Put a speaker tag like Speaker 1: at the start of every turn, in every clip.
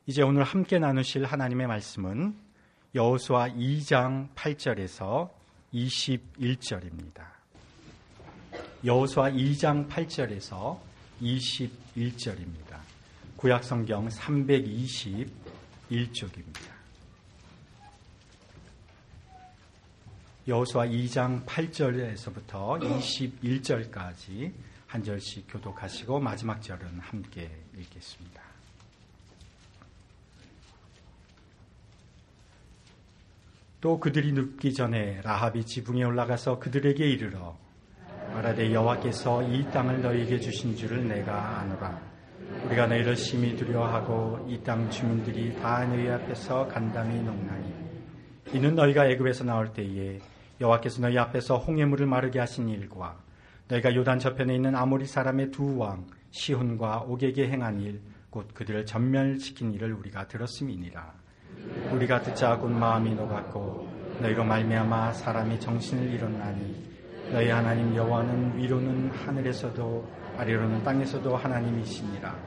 Speaker 1: 이제 오늘 함께 나누실 하나님의 말씀은 여호수아 2장 8절에서 21절입니다. 여호수아 2장 8절에서 21절입니다. 구약성경 321쪽입니다. 여호수아 2장 8절에서부터 21절까지 한 절씩 교독하시고 마지막 절은 함께 읽겠습니다. 또 그들이 눕기 전에 라합이 지붕에 올라가서 그들에게 이르러 말하되 여호와께서 이 땅을 너희에게 주신 줄을 내가 아노라. 우리가 너희를 심히 두려워하고 이 땅 주민들이 다 너희 앞에서 간담이 농나니 이는 너희가 애굽에서 나올 때에 여호와께서 너희 앞에서 홍해물을 마르게 하신 일과 너희가 요단 저편에 있는 아모리 사람의 두 왕 시혼과 옥에게 행한 일 곧 그들을 전멸시킨 일을 우리가 들었음이니라. 우리가 듣자 곧 마음이 녹았고 너희로 말미암아 사람이 정신을 잃었나니 너희 하나님 여호와는 위로는 하늘에서도 아래로는 땅에서도 하나님이시니라.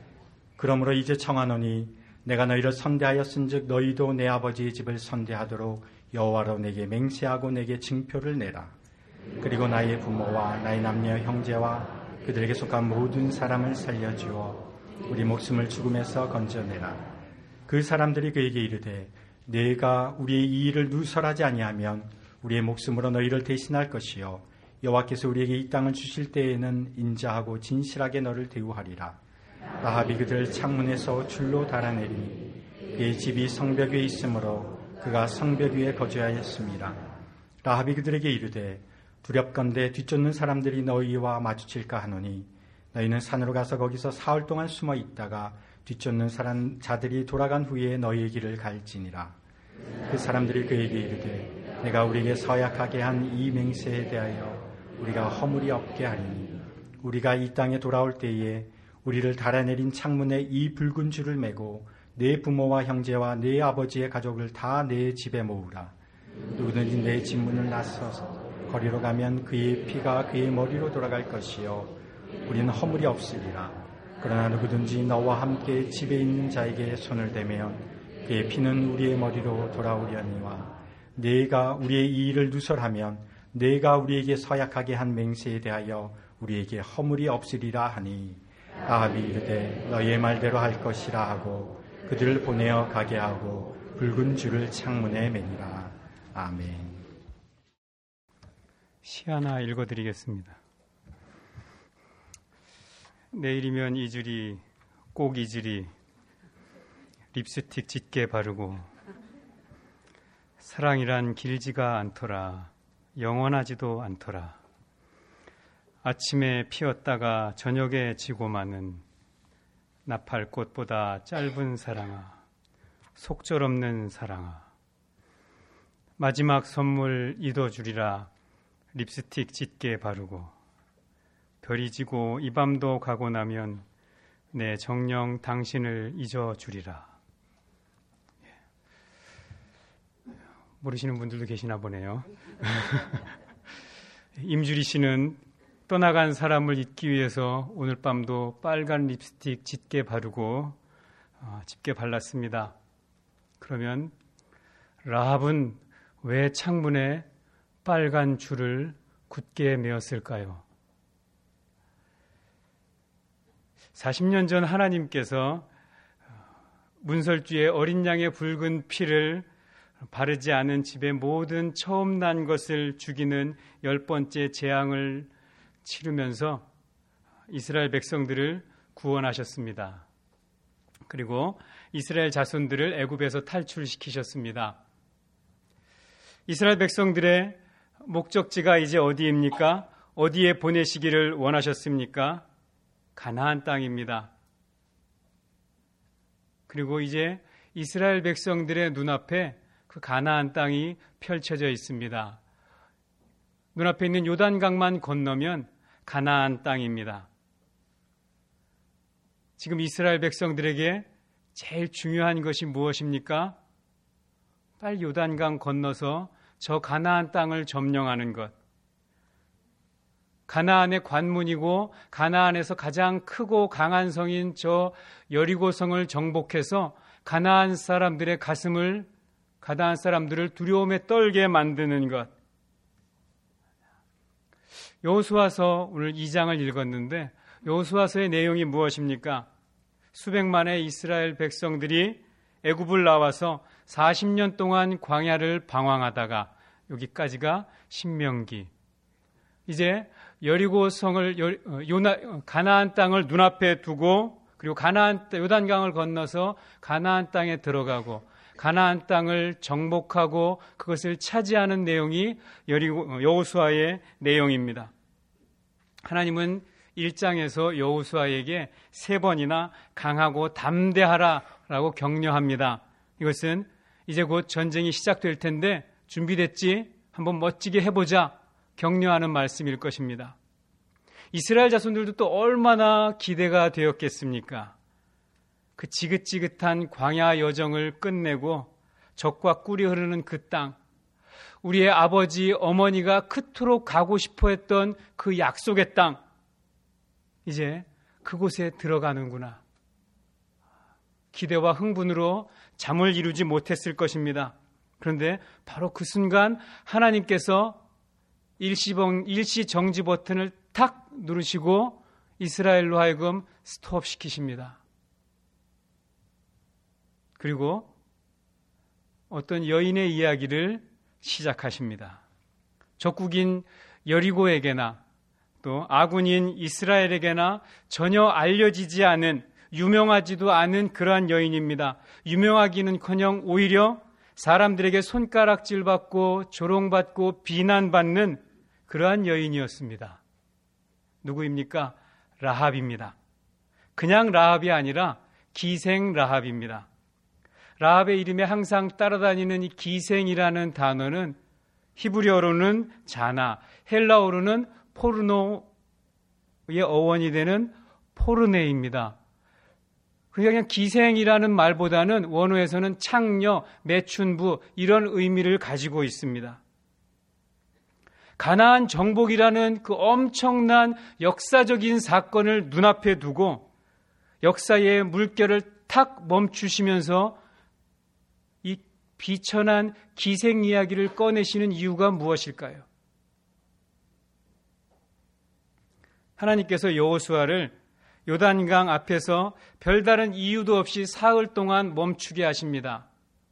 Speaker 1: 그러므로 이제 청하노니 내가 너희를 선대하였은즉 너희도 내 아버지의 집을 선대하도록 여호와로 내게 맹세하고 내게 증표를 내라. 그리고 나의 부모와 나의 남녀 형제와 그들에게 속한 모든 사람을 살려주어 우리 목숨을 죽음에서 건져내라. 그 사람들이 그에게 이르되 내가 우리의 이 일을 누설하지 아니하면 우리의 목숨으로 너희를 대신할 것이요 여호와께서 우리에게 이 땅을 주실 때에는 인자하고 진실하게 너를 대우하리라. 라합이 그들 창문에서 줄로 달아내리니 그의 집이 성벽 위에 있으므로 그가 성벽 위에 거주하였습니다. 라합이 그들에게 이르되 두렵건대 뒤쫓는 사람들이 너희와 마주칠까 하노니 너희는 산으로 가서 거기서 사흘 동안 숨어 있다가 뒤쫓는 자들이 돌아간 후에 너희의 길을 갈지니라. 그 사람들이 그에게 이르되 내가 우리에게 서약하게 한 이 맹세에 대하여 우리가 허물이 없게 하리니 우리가 이 땅에 돌아올 때에 우리를 달아내린 창문에 이 붉은 줄을 매고 내 부모와 형제와 내 아버지의 가족을 다 내 집에 모으라. 누구든지 내 집 문을 나서서 거리로 가면 그의 피가 그의 머리로 돌아갈 것이요 우리는 허물이 없으리라. 그러나 누구든지 너와 함께 집에 있는 자에게 손을 대면 그의 피는 우리의 머리로 돌아오려니와 네가 우리의 이 일을 누설하면 네가 우리에게 서약하게 한 맹세에 대하여 우리에게 허물이 없으리라 하니 라합이 이르되 너희의 말대로 할 것이라 하고 그들을 보내어 가게 하고 붉은 줄을 창문에 매니라. 아멘.
Speaker 2: 시 하나 읽어드리겠습니다. 내일이면 잊으리 꼭 잊으리 립스틱 짙게 바르고 사랑이란 길지가 않더라 영원하지도 않더라. 아침에 피었다가 저녁에 지고 마는 나팔꽃보다 짧은 사랑아 속절없는 사랑아 마지막 선물 잊어주리라 립스틱 짙게 바르고 별이 지고 이 밤도 가고 나면 내 정녕 당신을 잊어주리라. 모르시는 분들도 계시나 보네요. 임주리 씨는 떠나간 사람을 잊기 위해서 오늘 밤도 빨간 립스틱 짙게 바르고 짙게 발랐습니다. 그러면 라합은 왜 창문에 빨간 줄을 굳게 메었을까요? 40년 전 하나님께서 문설주에 어린 양의 붉은 피를 바르지 않은 집의 모든 처음 난 것을 죽이는 10번째 재앙을 치르면서 이스라엘 백성들을 구원하셨습니다. 그리고 이스라엘 자손들을 애굽에서 탈출시키셨습니다. 이스라엘 백성들의 목적지가 이제 어디입니까? 어디에 보내시기를 원하셨습니까? 가나안 땅입니다. 그리고 이제 이스라엘 백성들의 눈앞에 그 가나안 땅이 펼쳐져 있습니다. 눈앞에 있는 요단강만 건너면 가나안 땅입니다. 지금 이스라엘 백성들에게 제일 중요한 것이 무엇입니까? 빨리 요단강 건너서 저 가나안 땅을 점령하는 것. 가나안의 관문이고 가나안에서 가장 크고 강한 성인 저 여리고성을 정복해서 가나안 사람들의 가나안 사람들을 두려움에 떨게 만드는 것. 여호수아서 오늘 2장을 읽었는데 여호수아서의 내용이 무엇입니까? 수백만의 이스라엘 백성들이 애굽을 나와서 40년 동안 광야를 방황하다가 여기까지가 신명기. 이제 여리고성을 가나안 땅을 눈앞에 두고 그리고 요단강을 건너서 가나안 땅에 들어가고 가나안 땅을 정복하고 그것을 차지하는 내용이 여호수아의 내용입니다. 하나님은 1장에서 여호수아에게 3번이나 강하고 담대하라라고 격려합니다. 이것은 이제 곧 전쟁이 시작될 텐데 준비됐지? 한번 멋지게 해보자. 격려하는 말씀일 것입니다. 이스라엘 자손들도 또 얼마나 기대가 되었겠습니까? 그 지긋지긋한 광야 여정을 끝내고 적과 꿀이 흐르는 그 땅, 우리의 아버지, 어머니가 그토록 가고 싶어 했던 그 약속의 땅, 이제 그곳에 들어가는구나. 기대와 흥분으로 잠을 이루지 못했을 것입니다. 그런데 바로 그 순간 하나님께서 일시 정지 버튼을 탁 누르시고 이스라엘로 하여금 스톱시키십니다. 그리고 어떤 여인의 이야기를 시작하십니다. 적국인 여리고에게나 또 아군인 이스라엘에게나 전혀 알려지지 않은, 유명하지도 않은 그러한 여인입니다. 유명하기는커녕 오히려 사람들에게 손가락질받고 조롱받고 비난받는 그러한 여인이었습니다. 누구입니까? 라합입니다. 그냥 라합이 아니라 기생 라합입니다. 라합의 이름에 항상 따라다니는 이 기생이라는 단어는 히브리어로는 자나, 헬라어로는 포르노의 어원이 되는 포르네입니다. 그냥 기생이라는 말보다는 원어에서는 창녀, 매춘부 이런 의미를 가지고 있습니다. 가나안 정복이라는 그 엄청난 역사적인 사건을 눈앞에 두고 역사의 물결을 탁 멈추시면서 이 비천한 기생 이야기를 꺼내시는 이유가 무엇일까요? 하나님께서 여호수아를 요단강 앞에서 별다른 이유도 없이 사흘 동안 멈추게 하십니다.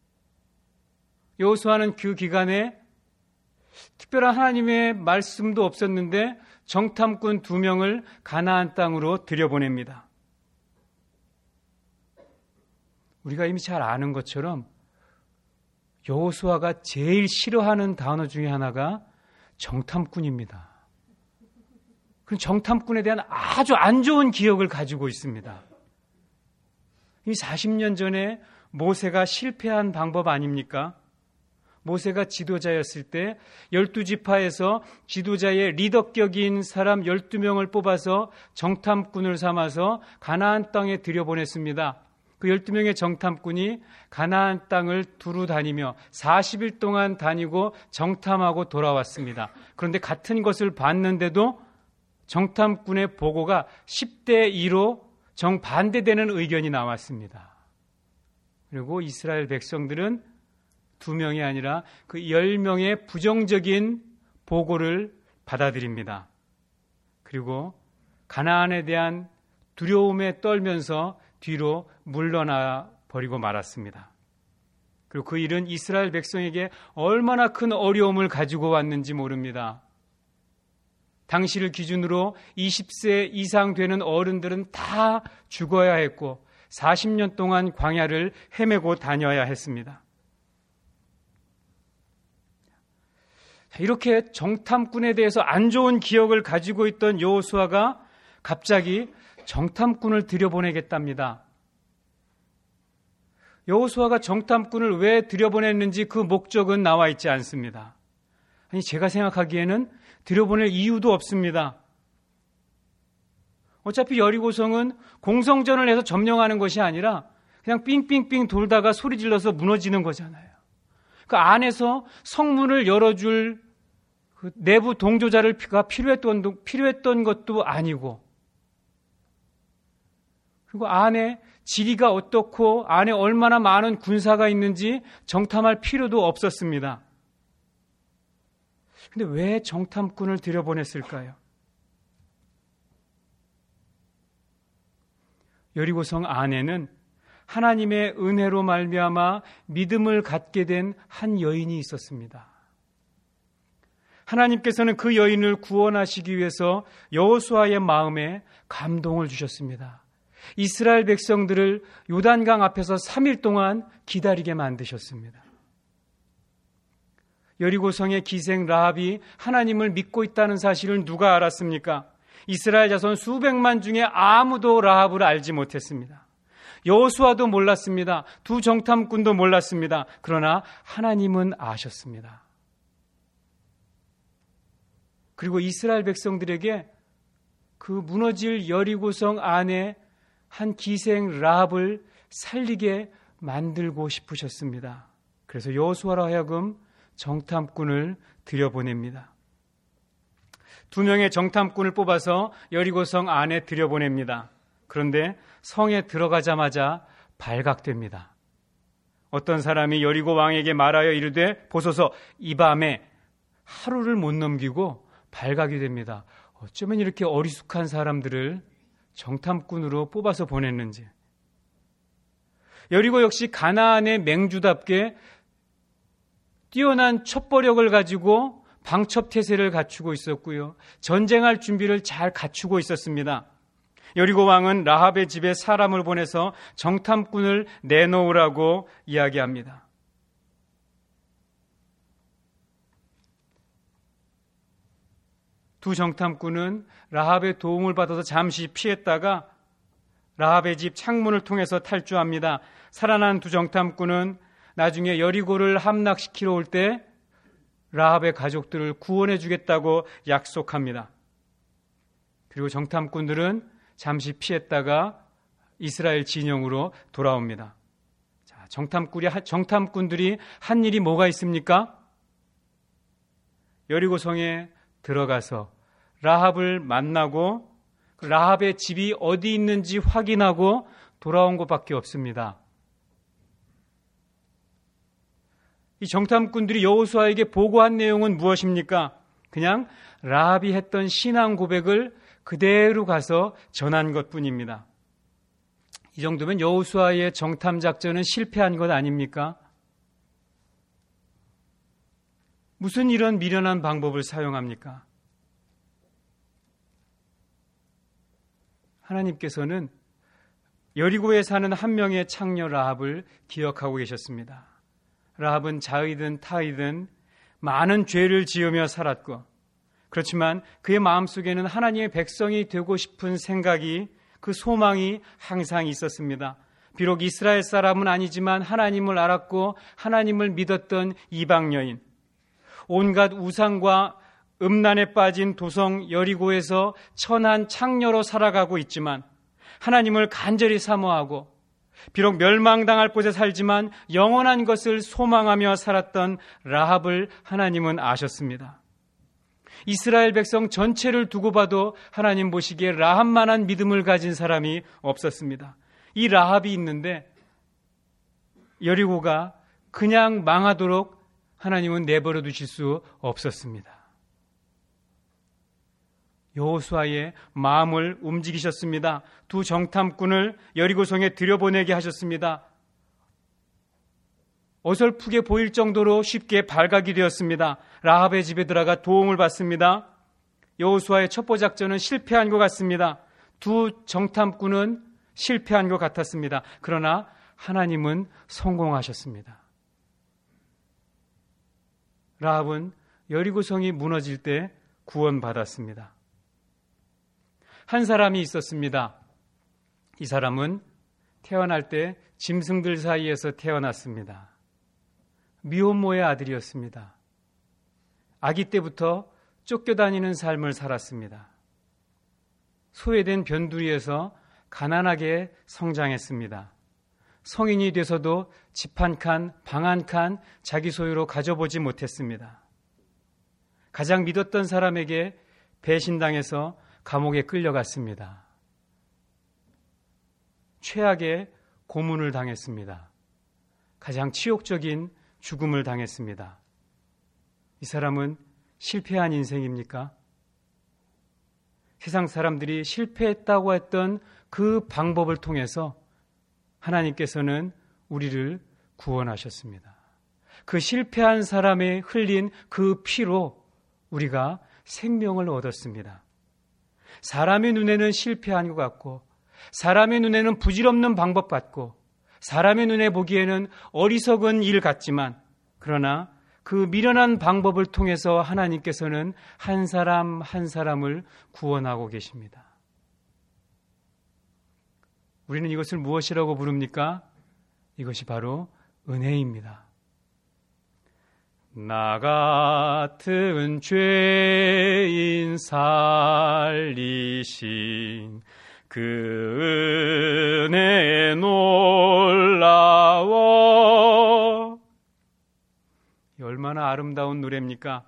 Speaker 2: 여호수아는 그 기간에 특별한 하나님의 말씀도 없었는데 정탐꾼 2명을 가나안 땅으로 들여보냅니다. 우리가 이미 잘 아는 것처럼 여호수아가 제일 싫어하는 단어 중에 하나가 정탐꾼입니다. 그럼 정탐꾼에 대한 아주 안 좋은 기억을 가지고 있습니다. 이 40년 전에 모세가 실패한 방법 아닙니까? 모세가 지도자였을 때 12지파에서 지도자의 리더격인 사람 12명을 뽑아서 정탐꾼을 삼아서 가나안 땅에 들여보냈습니다. 그 12명의 정탐꾼이 가나안 땅을 두루 다니며 40일 동안 다니고 정탐하고 돌아왔습니다. 그런데 같은 것을 봤는데도 정탐꾼의 보고가 10대 2로 정반대되는 의견이 나왔습니다. 그리고 이스라엘 백성들은 2명이 아니라 그 10명의 부정적인 보고를 받아들입니다. 그리고 가나안에 대한 두려움에 떨면서 뒤로 물러나 버리고 말았습니다. 그리고 그 일은 이스라엘 백성에게 얼마나 큰 어려움을 가지고 왔는지 모릅니다. 당시를 기준으로 20세 이상 되는 어른들은 다 죽어야 했고 40년 동안 광야를 헤매고 다녀야 했습니다. 이렇게 정탐꾼에 대해서 안 좋은 기억을 가지고 있던 여호수아가 갑자기 정탐꾼을 들여보내겠답니다. 여호수아가 정탐꾼을 왜 들여보냈는지 그 목적은 나와 있지 않습니다. 아니, 제가 생각하기에는 들여보낼 이유도 없습니다. 어차피 여리고성은 공성전을 해서 점령하는 것이 아니라 그냥 삥삥삥 돌다가 소리 질러서 무너지는 거잖아요. 그 안에서 성문을 열어줄 그 내부 동조자가 필요했던 것도 아니고, 그리고 안에 지리가 어떻고 안에 얼마나 많은 군사가 있는지 정탐할 필요도 없었습니다. 근데 왜 정탐꾼을 들여보냈을까요? 여리고성 안에는 하나님의 은혜로 말미암아 믿음을 갖게 된 한 여인이 있었습니다. 하나님께서는 그 여인을 구원하시기 위해서 여호수아의 마음에 감동을 주셨습니다. 이스라엘 백성들을 요단강 앞에서 3일 동안 기다리게 만드셨습니다. 여리고성의 기생 라합이 하나님을 믿고 있다는 사실을 누가 알았습니까? 이스라엘 자손 수백만 중에 아무도 라합을 알지 못했습니다. 여호수아도 몰랐습니다. 두 정탐꾼도 몰랐습니다. 그러나 하나님은 아셨습니다. 그리고 이스라엘 백성들에게 그 무너질 여리고성 안에 한 기생 라합을 살리게 만들고 싶으셨습니다. 그래서 여호수아로 하여금 정탐꾼을 들여보냅니다. 2명의 정탐꾼을 뽑아서 여리고성 안에 들여보냅니다. 그런데 성에 들어가자마자 발각됩니다. 어떤 사람이 여리고 왕에게 말하여 이르되 보소서 이 밤에 하루를 못 넘기고 발각이 됩니다. 어쩌면 이렇게 어리숙한 사람들을 정탐꾼으로 뽑아서 보냈는지. 여리고 역시 가나안의 맹주답게 뛰어난 첩보력을 가지고 방첩태세를 갖추고 있었고요. 전쟁할 준비를 잘 갖추고 있었습니다. 여리고 왕은 라합의 집에 사람을 보내서 정탐꾼을 내놓으라고 이야기합니다. 두 정탐꾼은 라합의 도움을 받아서 잠시 피했다가 라합의 집 창문을 통해서 탈주합니다. 살아난 두 정탐꾼은 나중에 여리고를 함락시키러 올 때 라합의 가족들을 구원해 주겠다고 약속합니다. 그리고 정탐꾼들은 잠시 피했다가 이스라엘 진영으로 돌아옵니다. 자, 정탐꾼들이 한 일이 뭐가 있습니까? 여리고성에 들어가서 라합을 만나고 라합의 집이 어디 있는지 확인하고 돌아온 것밖에 없습니다. 이 정탐꾼들이 여호수아에게 보고한 내용은 무엇입니까? 그냥 라합이 했던 신앙 고백을 그대로 가서 전한 것뿐입니다. 이 정도면 여호수아의 정탐 작전은 실패한 것 아닙니까? 무슨 이런 미련한 방법을 사용합니까? 하나님께서는 여리고에 사는 한 명의 창녀 라합을 기억하고 계셨습니다. 라합은 자의든 타의든 많은 죄를 지으며 살았고, 그렇지만 그의 마음속에는 하나님의 백성이 되고 싶은 생각이, 그 소망이 항상 있었습니다. 비록 이스라엘 사람은 아니지만 하나님을 알았고 하나님을 믿었던 이방 여인, 온갖 우상과 음란에 빠진 도성 여리고에서 천한 창녀로 살아가고 있지만 하나님을 간절히 사모하고 비록 멸망당할 곳에 살지만 영원한 것을 소망하며 살았던 라합을 하나님은 아셨습니다. 이스라엘 백성 전체를 두고 봐도 하나님 보시기에 라합만한 믿음을 가진 사람이 없었습니다. 이 라합이 있는데 여리고가 그냥 망하도록 하나님은 내버려 두실 수 없었습니다. 여호수아의 마음을 움직이셨습니다. 두 정탐꾼을 여리고성에 들여보내게 하셨습니다. 어설프게 보일 정도로 쉽게 발각이 되었습니다. 라합의 집에 들어가 도움을 받습니다. 여호수아의 첩보 작전은 실패한 것 같습니다. 두 정탐꾼은 실패한 것 같았습니다. 그러나 하나님은 성공하셨습니다. 라합은 여리고성이 무너질 때 구원받았습니다. 한 사람이 있었습니다. 이 사람은 태어날 때 짐승들 사이에서 태어났습니다. 미혼모의 아들이었습니다. 아기 때부터 쫓겨다니는 삶을 살았습니다. 소외된 변두리에서 가난하게 성장했습니다. 성인이 돼서도 집 한 칸, 방 한 칸 자기 소유로 가져보지 못했습니다. 가장 믿었던 사람에게 배신당해서 감옥에 끌려갔습니다. 최악의 고문을 당했습니다. 가장 치욕적인 죽음을 당했습니다. 이 사람은 실패한 인생입니까? 세상 사람들이 실패했다고 했던 그 방법을 통해서 하나님께서는 우리를 구원하셨습니다. 그 실패한 사람의 흘린 그 피로 우리가 생명을 얻었습니다. 사람의 눈에는 실패한 것 같고, 사람의 눈에는 부질없는 방법 같고, 사람의 눈에 보기에는 어리석은 일 같지만, 그러나 그 미련한 방법을 통해서 하나님께서는 한 사람 한 사람을 구원하고 계십니다. 우리는 이것을 무엇이라고 부릅니까? 이것이 바로 은혜입니다. 나 같은 죄인 살리신 그 은혜 놀라워. 얼마나 아름다운 노래입니까?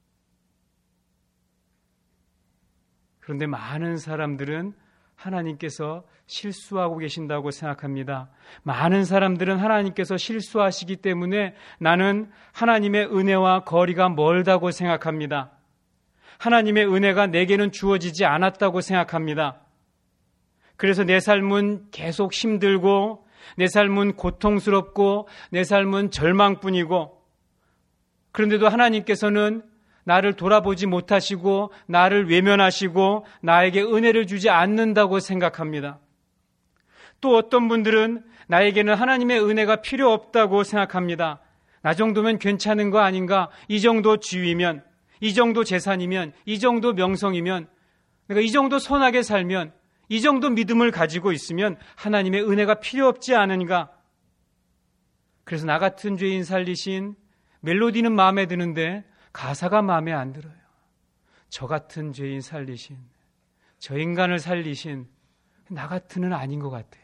Speaker 2: 그런데 많은 사람들은 하나님께서 실수하고 계신다고 생각합니다. 많은 사람들은 하나님께서 실수하시기 때문에 나는 하나님의 은혜와 거리가 멀다고 생각합니다. 하나님의 은혜가 내게는 주어지지 않았다고 생각합니다. 그래서 내 삶은 계속 힘들고, 내 삶은 고통스럽고, 내 삶은 절망뿐이고, 그런데도 하나님께서는 나를 돌아보지 못하시고 나를 외면하시고 나에게 은혜를 주지 않는다고 생각합니다. 또 어떤 분들은 나에게는 하나님의 은혜가 필요 없다고 생각합니다. 나 정도면 괜찮은 거 아닌가? 이 정도 지위면, 이 정도 재산이면, 이 정도 명성이면, 내가 이 정도 선하게 살면, 이 정도 믿음을 가지고 있으면 하나님의 은혜가 필요 없지 않은가? 그래서 나 같은 죄인 살리신, 멜로디는 마음에 드는데 가사가 마음에 안 들어요. 저 같은 죄인 살리신, 저 인간을 살리신, 나 같은은 아닌 것 같아요.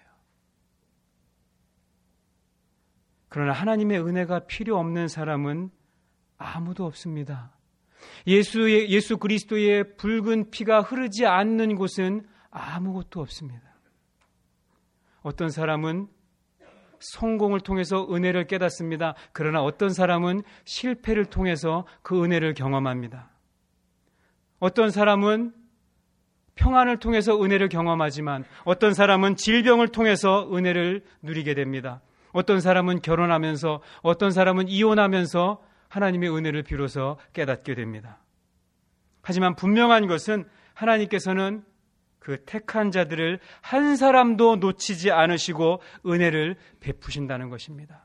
Speaker 2: 그러나 하나님의 은혜가 필요 없는 사람은 아무도 없습니다. 예수 그리스도의 붉은 피가 흐르지 않는 곳은 아무것도 없습니다. 어떤 사람은 성공을 통해서 은혜를 깨닫습니다. 그러나 어떤 사람은 실패를 통해서 그 은혜를 경험합니다. 어떤 사람은 평안을 통해서 은혜를 경험하지만 어떤 사람은 질병을 통해서 은혜를 누리게 됩니다. 어떤 사람은 결혼하면서, 어떤 사람은 이혼하면서 하나님의 은혜를 비로소 깨닫게 됩니다. 하지만 분명한 것은 하나님께서는 그 택한 자들을 한 사람도 놓치지 않으시고 은혜를 베푸신다는 것입니다.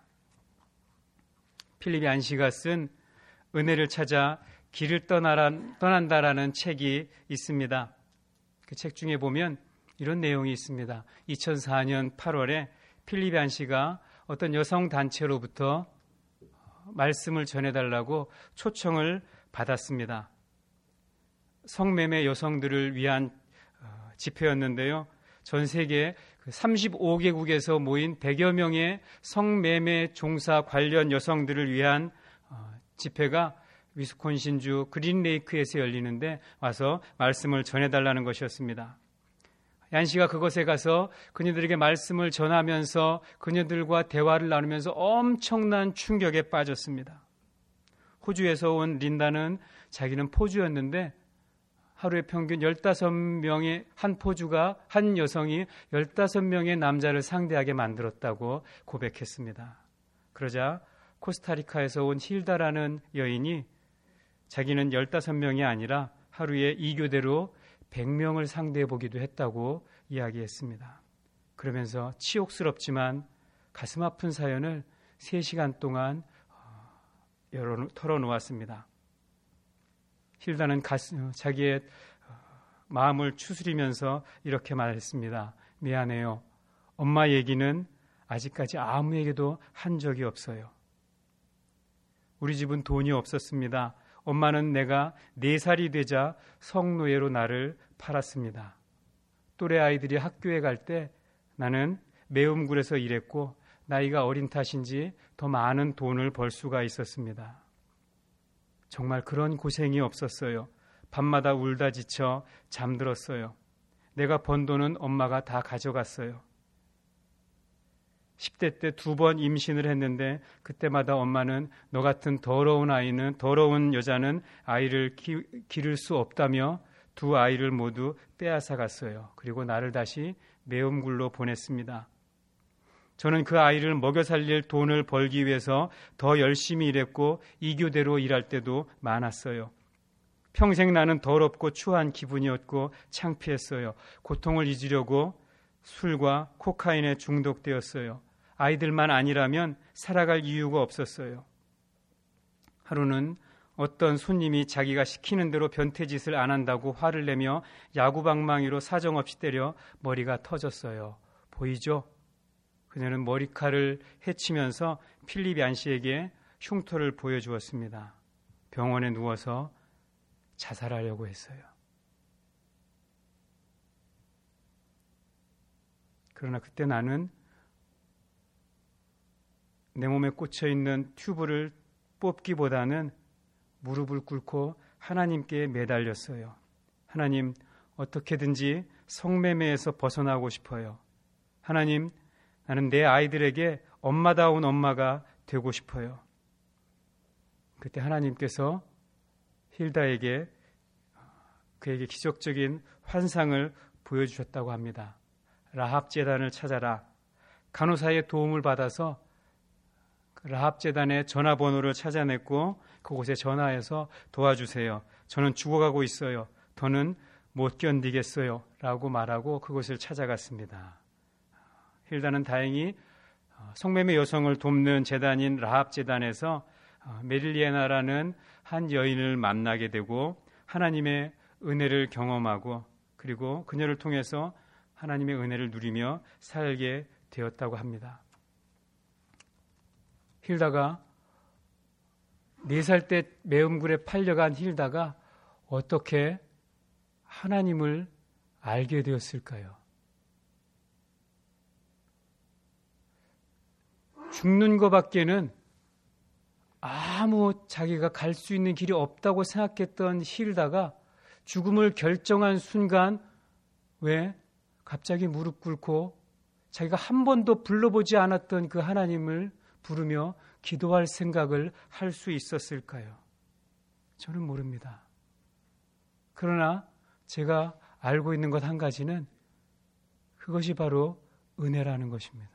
Speaker 2: 필립이 안시가 쓴 은혜를 찾아 길을 떠난다라는 책이 있습니다. 그 책 중에 보면 이런 내용이 있습니다. 2004년 8월에 필립이 안시가 어떤 여성 단체로부터 말씀을 전해달라고 초청을 받았습니다. 성매매 여성들을 위한 집회였는데요. 전 세계 35개국에서 모인 100여 명의 성매매 종사 관련 여성들을 위한 집회가 위스콘신주 그린레이크에서 열리는데 와서 말씀을 전해달라는 것이었습니다. 얀 씨가 그곳에 가서 그녀들에게 말씀을 전하면서 그녀들과 대화를 나누면서 엄청난 충격에 빠졌습니다. 호주에서 온 린다는 자기는 포주였는데 하루에 평균 15명의 한 여성이 15명의 남자를 상대하게 만들었다고 고백했습니다. 그러자 코스타리카에서 온 힐다라는 여인이 자기는 15명이 아니라 하루에 2교대로 100명을 상대해 보기도 했다고 이야기했습니다. 그러면서 치욕스럽지만 가슴 아픈 사연을 3시간 동안 털어놓았습니다. 힐다는 자기의 마음을 추스리면서 이렇게 말했습니다. 미안해요. 엄마 얘기는 아직까지 아무에게도 한 적이 없어요. 우리 집은 돈이 없었습니다. 엄마는 내가 4살이 되자 성노예로 나를 팔았습니다. 또래 아이들이 학교에 갈 때 나는 매음굴에서 일했고 나이가 어린 탓인지 더 많은 돈을 벌 수가 있었습니다. 정말 그런 고생이 없었어요. 밤마다 울다 지쳐 잠들었어요. 내가 번 돈은 엄마가 다 가져갔어요. 10대 때 2번 임신을 했는데 그때마다 엄마는 너 같은 더러운 여자는 아이를 기를 수 없다며 2 아이를 모두 빼앗아 갔어요. 그리고 나를 다시 매음굴로 보냈습니다. 저는 그 아이를 먹여 살릴 돈을 벌기 위해서 더 열심히 일했고 이교대로 일할 때도 많았어요. 평생 나는 더럽고 추한 기분이었고 창피했어요. 고통을 잊으려고 술과 코카인에 중독되었어요. 아이들만 아니라면 살아갈 이유가 없었어요. 하루는 어떤 손님이 자기가 시키는 대로 변태짓을 안 한다고 화를 내며 야구방망이로 사정없이 때려 머리가 터졌어요. 보이죠? 그녀는 머리칼을 헤치면서 필립 얀 씨에게 흉터를 보여주었습니다. 병원에 누워서 자살하려고 했어요. 그러나 그때 나는 내 몸에 꽂혀 있는 튜브를 뽑기보다는 무릎을 꿇고 하나님께 매달렸어요. 하나님, 어떻게든지 성매매에서 벗어나고 싶어요. 하나님, 나는 내 아이들에게 엄마다운 엄마가 되고 싶어요. 그때 하나님께서 힐다에게 그에게 기적적인 환상을 보여주셨다고 합니다. 라합 제단을 찾아라. 간호사의 도움을 받아서 라합 제단의 전화번호를 찾아냈고 그곳에 전화해서 도와주세요. 저는 죽어가고 있어요. 더는 못 견디겠어요. 라고 말하고 그곳을 찾아갔습니다. 힐다는 다행히 성매매 여성을 돕는 재단인 라합 재단에서 메릴리에나라는 한 여인을 만나게 되고 하나님의 은혜를 경험하고 그리고 그녀를 통해서 하나님의 은혜를 누리며 살게 되었다고 합니다. 힐다가 4살 때 매음굴에 팔려간 힐다가 어떻게 하나님을 알게 되었을까요? 죽는 것밖에는 아무 자기가 갈 수 있는 길이 없다고 생각했던 힐다가 죽음을 결정한 순간 왜 갑자기 무릎 꿇고 자기가 한 번도 불러보지 않았던 그 하나님을 부르며 기도할 생각을 할 수 있었을까요? 저는 모릅니다. 그러나 제가 알고 있는 것 한 가지는 그것이 바로 은혜라는 것입니다.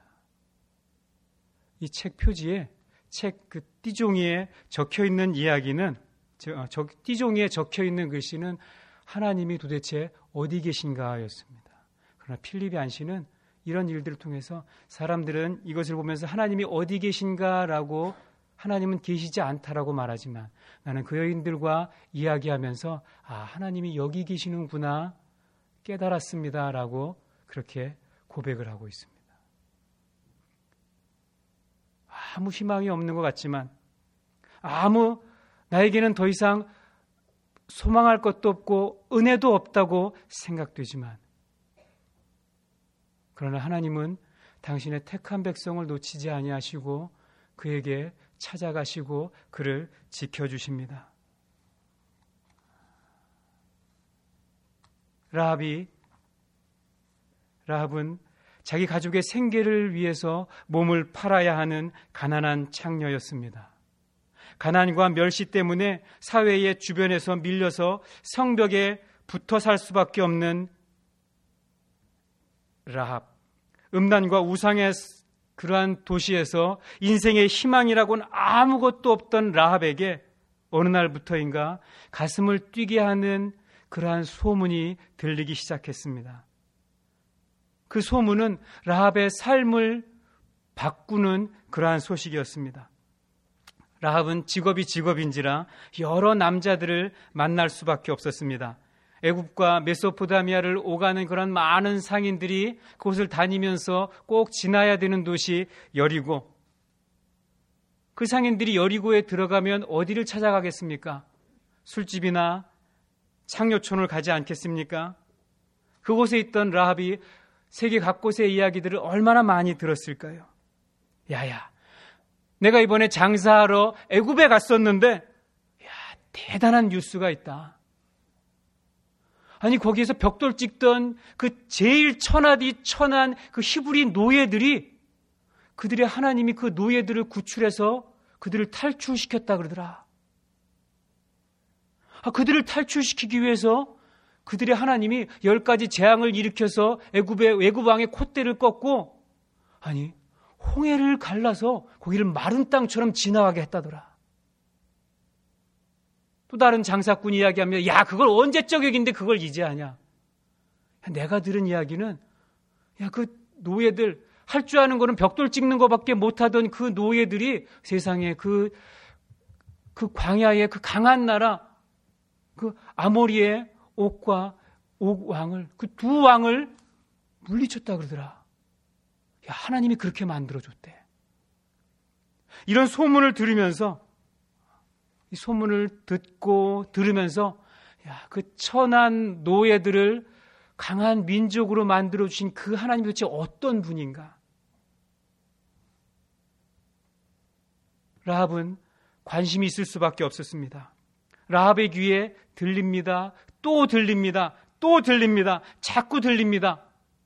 Speaker 2: 이 책 표지에 그 띠종이에 적혀 있는 이야기는 띠종이에 적혀 있는 글씨는 하나님이 도대체 어디 계신가였습니다. 그러나 필립 얀 씨는 이런 일들을 통해서 사람들은 이것을 보면서 하나님이 어디 계신가라고 하나님은 계시지 않다라고 말하지만 나는 그 여인들과 이야기하면서 하나님이 여기 계시는구나 깨달았습니다라고 그렇게 고백을 하고 있습니다. 아무 희망이 없는 것 같지만 나에게는 더 이상 소망할 것도 없고 은혜도 없다고 생각되지만 그러나 하나님은 당신의 택한 백성을 놓치지 아니하시고 그에게 찾아가시고 그를 지켜주십니다. 라합은 자기 가족의 생계를 위해서 몸을 팔아야 하는 가난한 창녀였습니다. 가난과 멸시 때문에 사회의 주변에서 밀려서 성벽에 붙어 살 수밖에 없는 라합. 음란과 우상의 그러한 도시에서 인생의 희망이라고는 아무것도 없던 라합에게 어느 날부터인가 가슴을 뛰게 하는 그러한 소문이 들리기 시작했습니다. 그 소문은 라합의 삶을 바꾸는 그러한 소식이었습니다. 라합은 직업인지라 여러 남자들을 만날 수밖에 없었습니다. 애굽과 메소포타미아를 오가는 그런 많은 상인들이 그곳을 다니면서 꼭 지나야 되는 도시 여리고. 그 상인들이 여리고에 들어가면 어디를 찾아가겠습니까? 술집이나 창녀촌을 가지 않겠습니까? 그곳에 있던 라합이 세계 각곳의 이야기들을 얼마나 많이 들었을까요? 야야, 내가 이번에 장사하러 애굽에 갔었는데 대단한 뉴스가 있다. 아니, 거기에서 벽돌 찍던 그 제일 천한 그 히브리 노예들이 그들의 하나님이 그 노예들을 구출해서 그들을 탈출시켰다 그러더라. 그들을 탈출시키기 위해서 그들의 하나님이 10가지 재앙을 일으켜서 애굽 왕의 콧대를 꺾고, 아니, 홍해를 갈라서 거기를 마른 땅처럼 지나가게 했다더라. 또 다른 장사꾼 이야기하면, 야, 그걸 언제적 얘기인데 그걸 이제 하냐. 내가 들은 이야기는, 야, 그 노예들, 할 줄 아는 거는 벽돌 찍는 것밖에 못하던 그 노예들이 세상에 그 광야의 그 강한 나라, 그 아모리의 옥과 옥 왕을, 그 두 왕을 물리쳤다 그러더라. 야, 하나님이 그렇게 만들어줬대. 이런 소문을 들으면서, 이 소문을 듣고 들으면서, 야, 그 천한 노예들을 강한 민족으로 만들어주신 그 하나님이 도대체 어떤 분인가? 라합은 관심이 있을 수밖에 없었습니다. 라합의 귀에 들립니다. 또 들립니다. 또 들립니다. 자꾸 들립니다.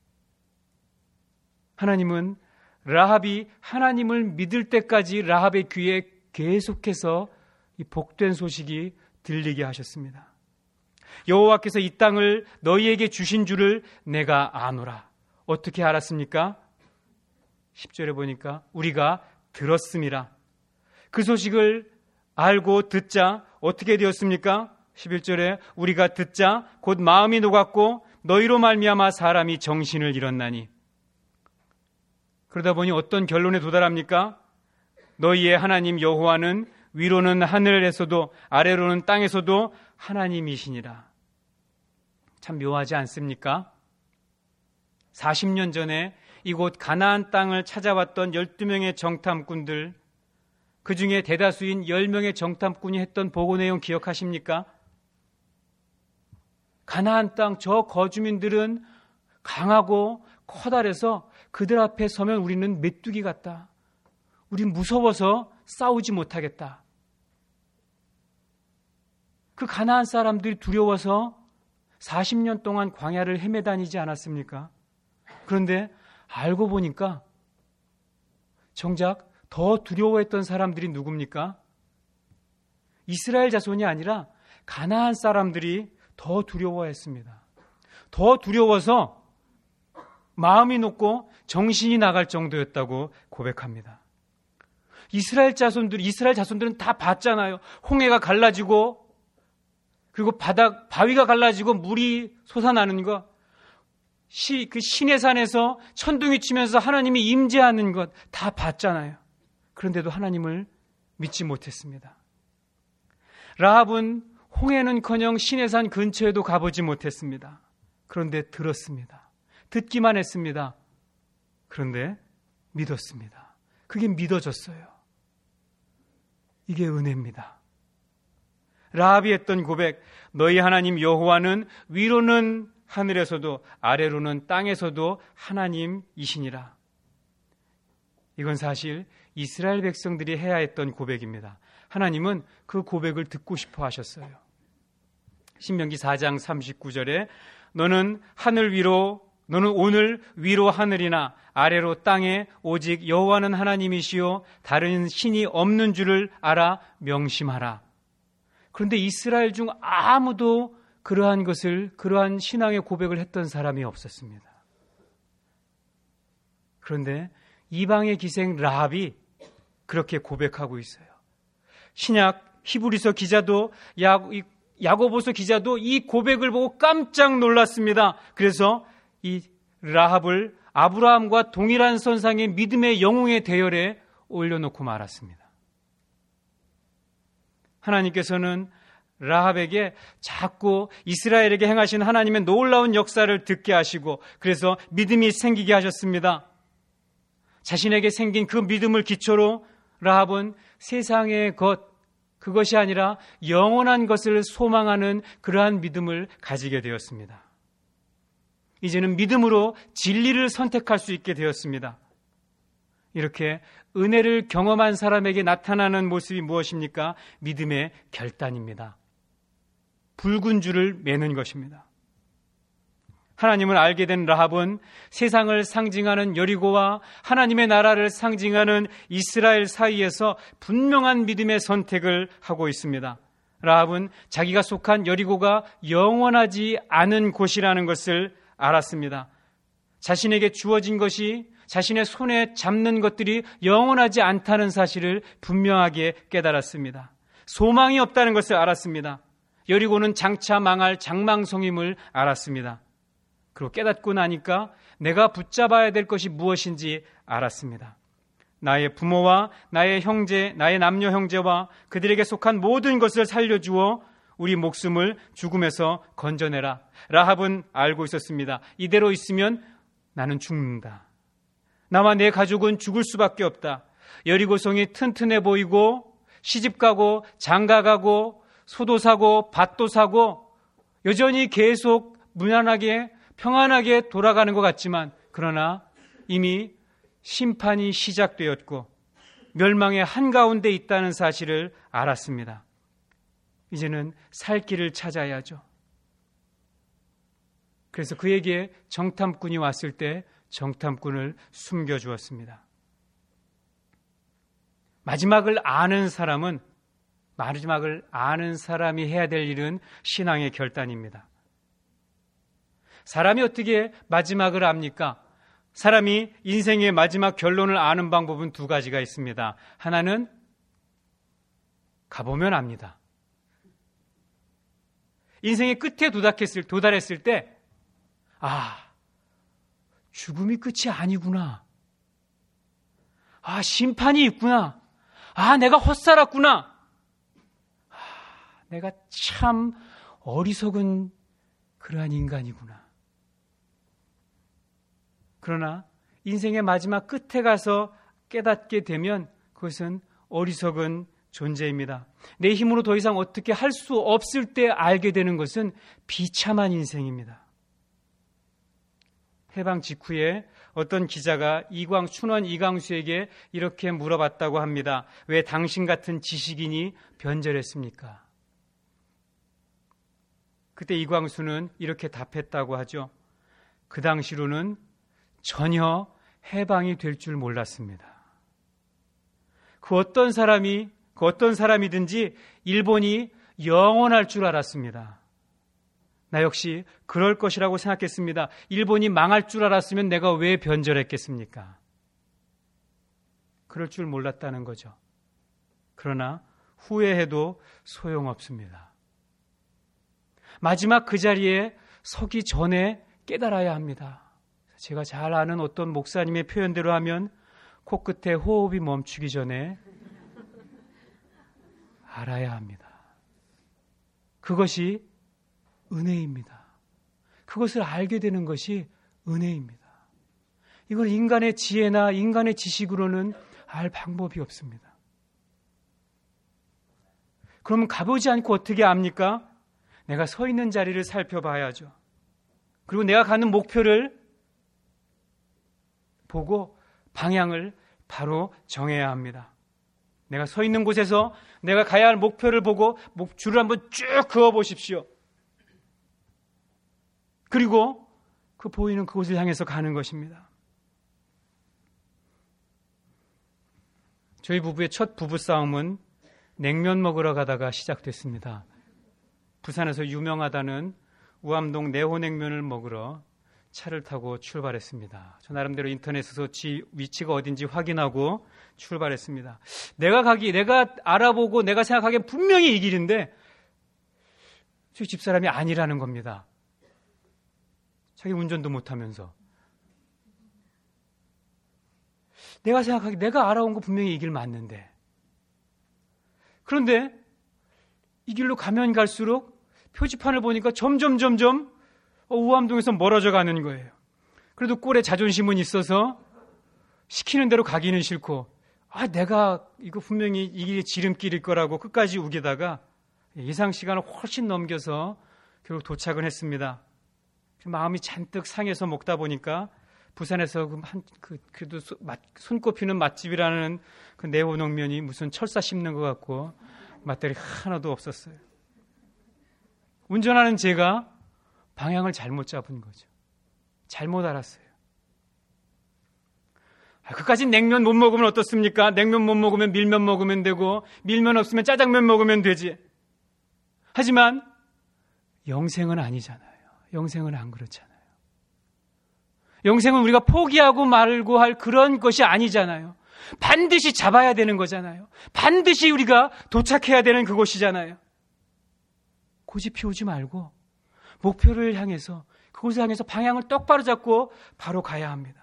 Speaker 2: 하나님은 라합이 하나님을 믿을 때까지 라합의 귀에 계속해서 이 복된 소식이 들리게 하셨습니다. 여호와께서 이 땅을 너희에게 주신 줄을 내가 아노라. 어떻게 알았습니까? 10절에 보니까 우리가 들었음이라. 그 소식을 알고 듣자 어떻게 되었습니까? 11절에 우리가 듣자 곧 마음이 녹았고 너희로 말미암아 사람이 정신을 잃었나니. 그러다 보니 어떤 결론에 도달합니까? 너희의 하나님 여호와는 위로는 하늘에서도 아래로는 땅에서도 하나님이시니라. 참 묘하지 않습니까? 40년 전에 이곳 가나안 땅을 찾아왔던 12명의 정탐꾼들, 그 중에 대다수인 10명의 정탐꾼이 했던 보고 내용 기억하십니까? 가나안 땅 저 거주민들은 강하고 커다래서 그들 앞에 서면 우리는 메뚜기 같다. 우린 무서워서 싸우지 못하겠다. 그 가나안 사람들이 두려워서 40년 동안 광야를 헤매다니지 않았습니까? 그런데 알고 보니까 정작 더 두려워했던 사람들이 누굽니까? 이스라엘 자손이 아니라 가나안 사람들이 더 두려워했습니다. 더 두려워서 마음이 녹고 정신이 나갈 정도였다고 고백합니다. 이스라엘 자손들은 다 봤잖아요. 홍해가 갈라지고 그리고 바위가 갈라지고 물이 솟아나는 것, 그 시내산에서 천둥이 치면서 하나님이 임재하는 것 다 봤잖아요. 그런데도 하나님을 믿지 못했습니다. 라합은 홍해는커녕 시내산 근처에도 가보지 못했습니다. 그런데 들었습니다. 듣기만 했습니다. 그런데 믿었습니다. 그게 믿어졌어요. 이게 은혜입니다. 라합이 했던 고백, 너희 하나님 여호와는 위로는 하늘에서도 아래로는 땅에서도 하나님이시니라. 이건 사실 이스라엘 백성들이 해야 했던 고백입니다. 하나님은 그 고백을 듣고 싶어 하셨어요. 신명기 4장 39절에 너는 오늘 위로 하늘이나 아래로 땅에 오직 여호와는 하나님이시요 다른 신이 없는 줄을 알아 명심하라. 그런데 이스라엘 중 아무도 그러한 신앙의 고백을 했던 사람이 없었습니다. 그런데 이방의 기생 라합이 그렇게 고백하고 있어요. 신약 히브리서 기자도 야고보서 기자도 이 고백을 보고 깜짝 놀랐습니다. 그래서 이 라합을 아브라함과 동일한 선상의 믿음의 영웅의 대열에 올려놓고 말았습니다. 하나님께서는 라합에게 자꾸 이스라엘에게 행하신 하나님의 놀라운 역사를 듣게 하시고 그래서 믿음이 생기게 하셨습니다. 자신에게 생긴 그 믿음을 기초로 라합은 세상의 그것이 아니라 영원한 것을 소망하는 그러한 믿음을 가지게 되었습니다. 이제는 믿음으로 진리를 선택할 수 있게 되었습니다. 이렇게 은혜를 경험한 사람에게 나타나는 모습이 무엇입니까? 믿음의 결단입니다. 붉은 줄을 매는 것입니다. 하나님을 알게 된 라합은 세상을 상징하는 여리고와 하나님의 나라를 상징하는 이스라엘 사이에서 분명한 믿음의 선택을 하고 있습니다. 라합은 자기가 속한 여리고가 영원하지 않은 곳이라는 것을 알았습니다. 자신에게 주어진 것이, 자신의 손에 잡는 것들이 영원하지 않다는 사실을 분명하게 깨달았습니다. 소망이 없다는 것을 알았습니다. 여리고는 장차 망할 장망성임을 알았습니다. 그리고 깨닫고 나니까 내가 붙잡아야 될 것이 무엇인지 알았습니다. 나의 부모와 나의 형제, 나의 남녀 형제와 그들에게 속한 모든 것을 살려주어 우리 목숨을 죽음에서 건져내라. 라합은 알고 있었습니다. 이대로 있으면 나는 죽는다. 나와 내 가족은 죽을 수밖에 없다. 여리고성이 튼튼해 보이고 시집가고 장가가고 소도 사고 밭도 사고 여전히 계속 무난하게 평안하게 돌아가는 것 같지만, 그러나 이미 심판이 시작되었고 멸망의 한가운데 있다는 사실을 알았습니다. 이제는 살 길을 찾아야죠. 그래서 그에게 정탐꾼이 왔을 때 정탐꾼을 숨겨주었습니다. 마지막을 아는 사람이 해야 될 일은 신앙의 결단입니다. 사람이 어떻게 마지막을 압니까? 사람이 인생의 마지막 결론을 아는 방법은 두 가지가 있습니다. 하나는 가보면 압니다. 인생의 끝에 도달했을 때, 죽음이 끝이 아니구나. 심판이 있구나. 내가 헛살았구나. 내가 참 어리석은 그러한 인간이구나. 그러나 인생의 마지막 끝에 가서 깨닫게 되면 그것은 어리석은 존재입니다. 내 힘으로 더 이상 어떻게 할 수 없을 때 알게 되는 것은 비참한 인생입니다. 해방 직후에 어떤 기자가 춘원 이광수에게 이렇게 물어봤다고 합니다. 왜 당신 같은 지식인이 변절했습니까? 그때 이광수는 이렇게 답했다고 하죠. 그 당시로는 전혀 해방이 될 줄 몰랐습니다. 그 어떤 사람이든지 일본이 영원할 줄 알았습니다. 나 역시 그럴 것이라고 생각했습니다. 일본이 망할 줄 알았으면 내가 왜 변절했겠습니까? 그럴 줄 몰랐다는 거죠. 그러나 후회해도 소용없습니다. 마지막 그 자리에 서기 전에 깨달아야 합니다. 제가 잘 아는 어떤 목사님의 표현대로 하면 코끝에 호흡이 멈추기 전에 알아야 합니다. 그것이 은혜입니다. 그것을 알게 되는 것이 은혜입니다. 이걸 인간의 지혜나 인간의 지식으로는 알 방법이 없습니다. 그러면 가보지 않고 어떻게 압니까? 내가 서 있는 자리를 살펴봐야죠. 그리고 내가 가는 목표를 보고 방향을 바로 정해야 합니다. 내가 서 있는 곳에서 내가 가야 할 목표를 보고 줄을 한번 쭉 그어 보십시오. 그리고 그 보이는 그곳을 향해서 가는 것입니다. 저희 부부의 첫 부부싸움은 냉면 먹으러 가다가 시작됐습니다. 부산에서 유명하다는 우암동 내호냉면을 먹으러 차를 타고 출발했습니다. 저 나름대로 인터넷에서 위치가 어딘지 확인하고 출발했습니다. 내가 알아보고 내가 생각하기엔 분명히 이 길인데 저희 집사람이 아니라는 겁니다. 자기 운전도 못하면서. 내가 알아온 거 분명히 이 길 맞는데. 그런데 이 길로 가면 갈수록 표지판을 보니까 점점 우암동에서 멀어져 가는 거예요. 그래도 꼴에 자존심은 있어서 시키는 대로 가기는 싫고, 내가 이거 분명히 이 길이 지름길일 거라고 끝까지 우기다가 예상 시간을 훨씬 넘겨서 결국 도착은 했습니다. 마음이 잔뜩 상해서 먹다 보니까 부산에서 그래도 손꼽히는 맛집이라는 그 내오냉면이 무슨 철사 씹는 것 같고 맛들이 하나도 없었어요. 운전하는 제가 방향을 잘못 잡은 거죠. 잘못 알았어요. 그까지 냉면 못 먹으면 어떻습니까? 냉면 못 먹으면 밀면 먹으면 되고, 밀면 없으면 짜장면 먹으면 되지. 하지만 영생은 아니잖아요. 영생은 안 그렇잖아요. 영생은 우리가 포기하고 말고 할 그런 것이 아니잖아요. 반드시 잡아야 되는 거잖아요. 반드시 우리가 도착해야 되는 그곳이잖아요. 고집 피우지 말고 목표를 향해서, 그곳을 향해서 방향을 똑바로 잡고 바로 가야 합니다.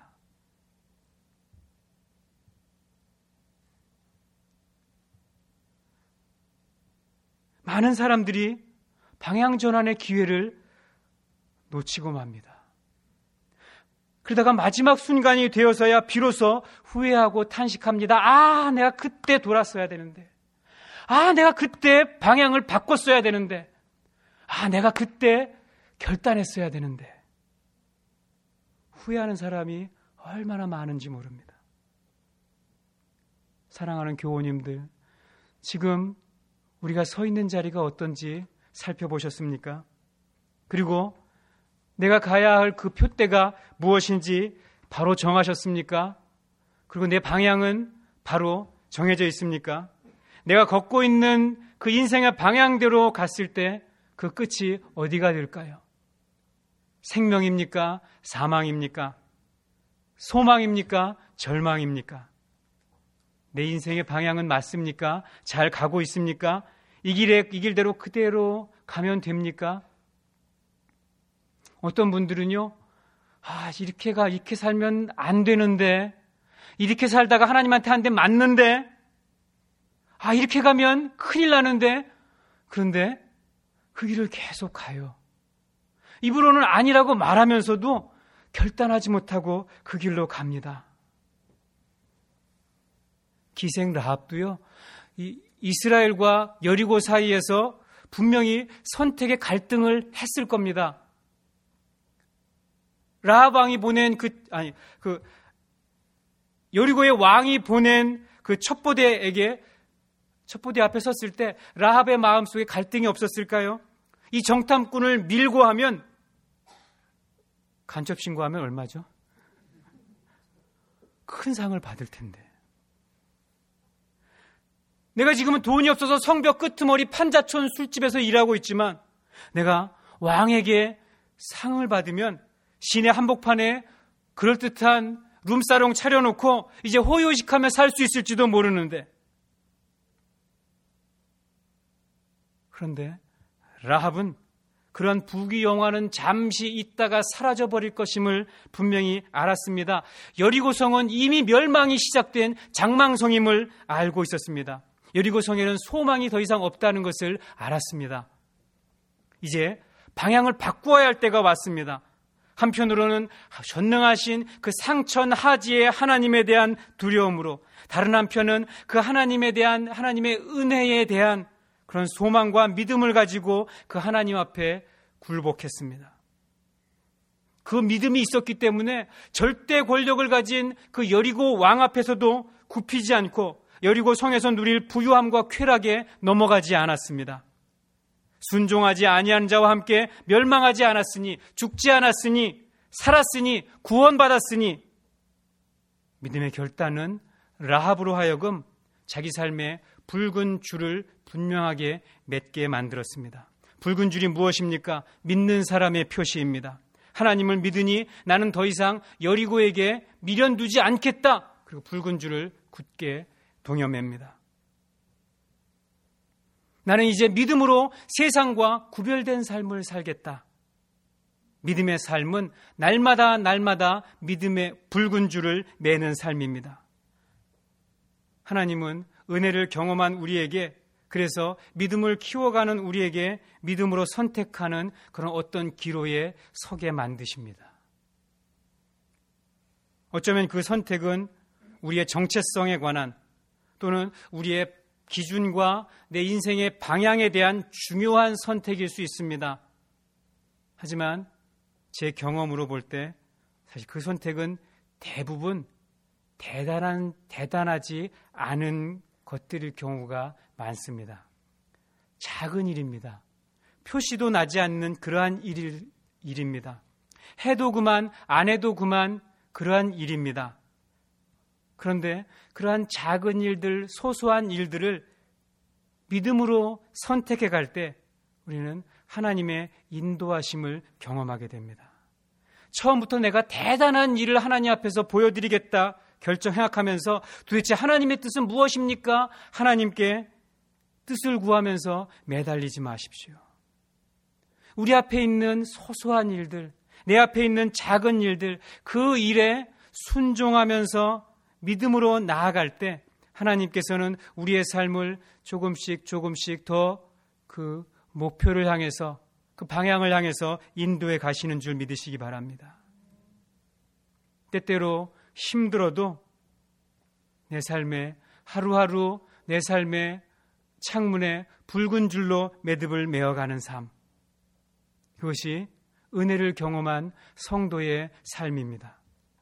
Speaker 2: 많은 사람들이 방향 전환의 기회를 놓치고 맙니다. 그러다가 마지막 순간이 되어서야 비로소 후회하고 탄식합니다. 내가 그때 돌았어야 되는데. 내가 그때 방향을 바꿨어야 되는데. 내가 그때 결단했어야 되는데. 후회하는 사람이 얼마나 많은지 모릅니다. 사랑하는 교우님들, 지금 우리가 서 있는 자리가 어떤지 살펴보셨습니까? 그리고 내가 가야 할 그 표대가 무엇인지 바로 정하셨습니까? 그리고 내 방향은 바로 정해져 있습니까? 내가 걷고 있는 그 인생의 방향대로 갔을 때 그 끝이 어디가 될까요? 생명입니까? 사망입니까? 소망입니까? 절망입니까? 내 인생의 방향은 맞습니까? 잘 가고 있습니까? 이 길대로 그대로 가면 됩니까? 어떤 분들은요, 이렇게 살면 안 되는데, 이렇게 살다가 하나님한테 한 대 맞는데, 이렇게 가면 큰일 나는데, 그런데 그 길을 계속 가요. 입으로는 아니라고 말하면서도 결단하지 못하고 그 길로 갑니다. 기생 라합도요, 이스라엘과 여리고 사이에서 분명히 선택의 갈등을 했을 겁니다. 라합 왕이 보낸 여리고의 왕이 보낸 그 첩보대에게, 첩보대 앞에 섰을 때 라합의 마음속에 갈등이 없었을까요? 이 정탐꾼을 밀고 하면, 간첩 신고하면 얼마죠? 큰 상을 받을 텐데. 내가 지금은 돈이 없어서 성벽 끄트머리 판자촌 술집에서 일하고 있지만 내가 왕에게 상을 받으면 시내 한복판에 그럴듯한 룸사롱 차려놓고 이제 호요식하며 살 수 있을지도 모르는데. 그런데 라합은 그런 부귀영화는 잠시 있다가 사라져버릴 것임을 분명히 알았습니다. 여리고성은 이미 멸망이 시작된 장망성임을 알고 있었습니다. 여리고성에는 소망이 더 이상 없다는 것을 알았습니다. 이제 방향을 바꾸어야 할 때가 왔습니다. 한편으로는 전능하신 그 상천하지의 하나님에 대한 두려움으로, 다른 한편은 그 하나님에 대한, 하나님의 은혜에 대한 그런 소망과 믿음을 가지고 그 하나님 앞에 굴복했습니다. 그 믿음이 있었기 때문에 절대 권력을 가진 그 여리고 왕 앞에서도 굽히지 않고 여리고 성에서 누릴 부유함과 쾌락에 넘어가지 않았습니다. 순종하지 아니한 자와 함께 멸망하지 않았으니, 죽지 않았으니, 살았으니, 구원받았으니, 믿음의 결단은 라합으로 하여금 자기 삶에 붉은 줄을 분명하게 맺게 만들었습니다. 붉은 줄이 무엇입니까? 믿는 사람의 표시입니다. 하나님을 믿으니 나는 더 이상 여리고에게 미련두지 않겠다. 그리고 붉은 줄을 굳게 동여맵니다. 나는 이제 믿음으로 세상과 구별된 삶을 살겠다. 믿음의 삶은 날마다 믿음의 붉은 줄을 매는 삶입니다. 하나님은 은혜를 경험한 우리에게, 그래서 믿음을 키워가는 우리에게 믿음으로 선택하는 그런 어떤 기로에 서게 만드십니다. 어쩌면 그 선택은 우리의 정체성에 관한, 또는 우리의 기준과 내 인생의 방향에 대한 중요한 선택일 수 있습니다. 하지만 제 경험으로 볼 때 사실 그 선택은 대부분 대단하지 않은 것들일 경우가 많습니다. 작은 일입니다. 표시도 나지 않는 그러한 일입니다. 해도 그만, 안 해도 그만 그러한 일입니다. 그런데 그러한 작은 일들, 소소한 일들을 믿음으로 선택해 갈 때 우리는 하나님의 인도하심을 경험하게 됩니다. 처음부터 내가 대단한 일을 하나님 앞에서 보여드리겠다 결정해하면서 도대체 하나님의 뜻은 무엇입니까? 하나님께 뜻을 구하면서 매달리지 마십시오. 우리 앞에 있는 소소한 일들, 내 앞에 있는 작은 일들, 그 일에 순종하면서 믿음으로 나아갈 때 하나님께서는 우리의 삶을 조금씩 더 그 목표를 향해서, 그 방향을 향해서 인도해 가시는 줄 믿으시기 바랍니다. 때때로 힘들어도 내 삶에 하루하루 내 삶의 창문에 붉은 줄로 매듭을 메어가는 삶, 그것이 은혜를 경험한 성도의 삶입니다.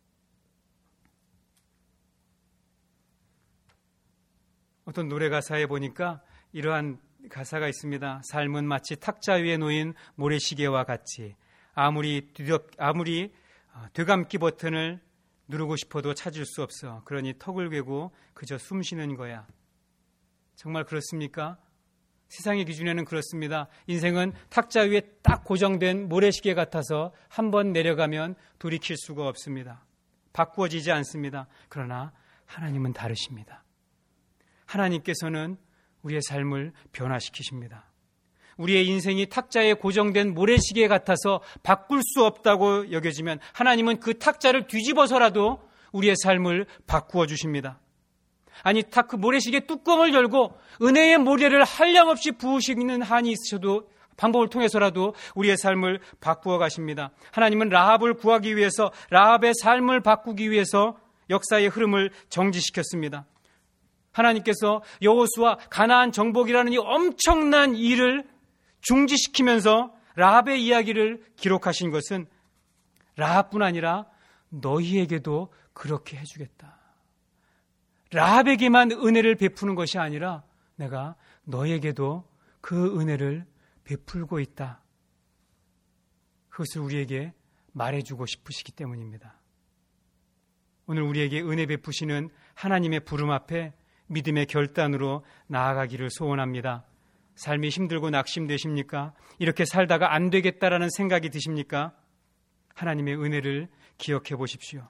Speaker 2: 어떤 노래 가사에 보니까 이러한 가사가 있습니다. 삶은 마치 탁자 위에 놓인 모래시계와 같이 아무리 되감기 버튼을 누르고 싶어도 찾을 수 없어. 그러니 턱을 괴고 그저 숨 쉬는 거야. 정말 그렇습니까? 세상의 기준에는 그렇습니다. 인생은 탁자 위에 딱 고정된 모래시계 같아서 한번 내려가면 돌이킬 수가 없습니다. 바꾸어지지 않습니다. 그러나 하나님은 다르십니다. 하나님께서는 우리의 삶을 변화시키십니다. 우리의 인생이 탁자에 고정된 모래시계 같아서 바꿀 수 없다고 여겨지면 하나님은 그 탁자를 뒤집어서라도 우리의 삶을 바꾸어 주십니다. 아니, 그 모래시계 뚜껑을 열고 은혜의 모래를 한량없이 부으시는 한이 있으셔도 방법을 통해서라도 우리의 삶을 바꾸어 가십니다. 하나님은 라합을 구하기 위해서, 라합의 삶을 바꾸기 위해서 역사의 흐름을 정지시켰습니다. 하나님께서 여호수아 가나안 정복이라는 이 엄청난 일을 중지시키면서 라합의 이야기를 기록하신 것은 라합뿐 아니라 너희에게도 그렇게 해주겠다. 라합에게만 은혜를 베푸는 것이 아니라 내가 너에게도 그 은혜를 베풀고 있다. 그것을 우리에게 말해주고 싶으시기 때문입니다. 오늘 우리에게 은혜 베푸시는 하나님의 부름 앞에 믿음의 결단으로 나아가기를 소원합니다. 삶이 힘들고 낙심되십니까? 이렇게 살다가 안 되겠다라는 생각이 드십니까? 하나님의 은혜를 기억해 보십시오.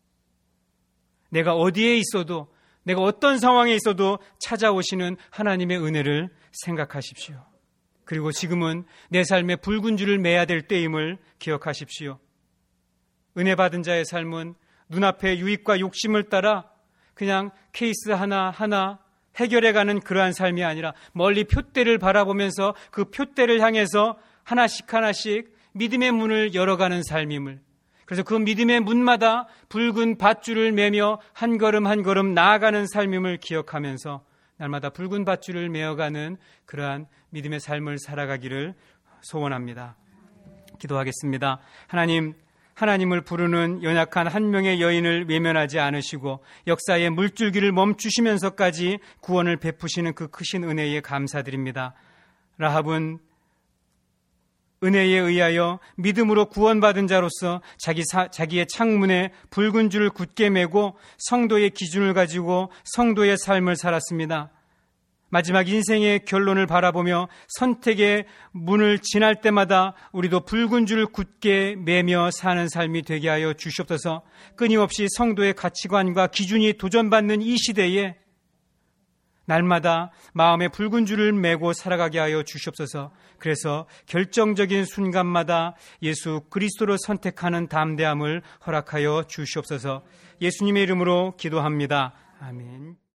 Speaker 2: 내가 어디에 있어도, 내가 어떤 상황에 있어도 찾아오시는 하나님의 은혜를 생각하십시오. 그리고 지금은 내 삶에 붉은 줄을 매야 될 때임을 기억하십시오. 은혜 받은 자의 삶은 눈앞의 유익과 욕심을 따라 그냥 케이스 하나하나 해결해가는 그러한 삶이 아니라 멀리 표대를 바라보면서 그 표대를 향해서 하나씩 믿음의 문을 열어가는 삶임을, 그래서 그 믿음의 문마다 붉은 밧줄을 매며 한 걸음 한 걸음 나아가는 삶임을 기억하면서 날마다 붉은 밧줄을 메어가는 그러한 믿음의 삶을 살아가기를 소원합니다. 기도하겠습니다. 하나님을 부르는 연약한 한 명의 여인을 외면하지 않으시고 역사의 물줄기를 멈추시면서까지 구원을 베푸시는 그 크신 은혜에 감사드립니다. 라합은 은혜에 의하여 믿음으로 구원받은 자로서 자기의 창문에 붉은 줄을 굳게 매고 성도의 기준을 가지고 성도의 삶을 살았습니다. 마지막 인생의 결론을 바라보며 선택의 문을 지날 때마다 우리도 붉은 줄을 굳게 매며 사는 삶이 되게 하여 주시옵소서. 끊임없이 성도의 가치관과 기준이 도전받는 이 시대에 날마다 마음에 붉은 줄을 매고 살아가게 하여 주시옵소서. 그래서 결정적인 순간마다 예수 그리스도를 선택하는 담대함을 허락하여 주시옵소서. 예수님의 이름으로 기도합니다. 아멘.